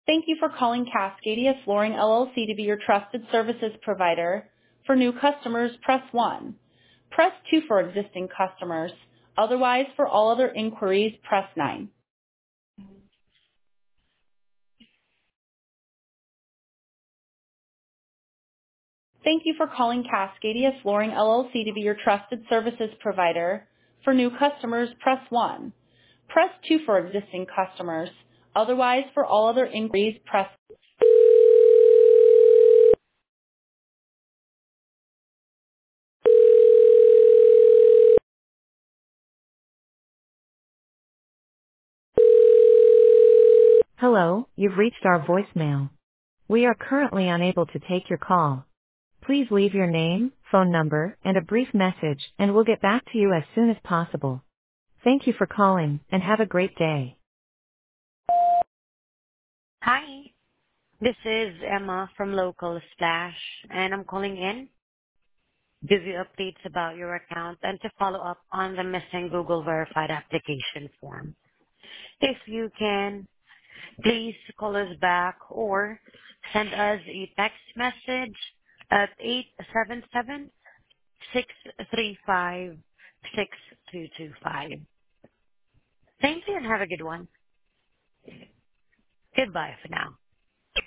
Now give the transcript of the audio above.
Thank you for calling Cascadia Flooring LLC to be your trusted services provider. For new customers, press 1. Press 2 for existing customers. Otherwise, for all other inquiries, press 9. Thank you for calling Cascadia Flooring LLC to be your trusted services provider. For new customers, press 1. Press 2 for existing customers. Otherwise, for all other inquiries, press. Hello, you've reached our voicemail. We are currently unable to take your call. Please leave your name, phone number, and a brief message, and we'll get back to you as soon as possible. Thank you for calling, and have a great day. Hi, this is Emma from Local Splash, and I'm calling in to give you updates about your account and to follow up on the missing Google Verified application form. If you can, please call us back or send us a text message at 877-635-6225. Thank you and have a good one. Goodbye for now.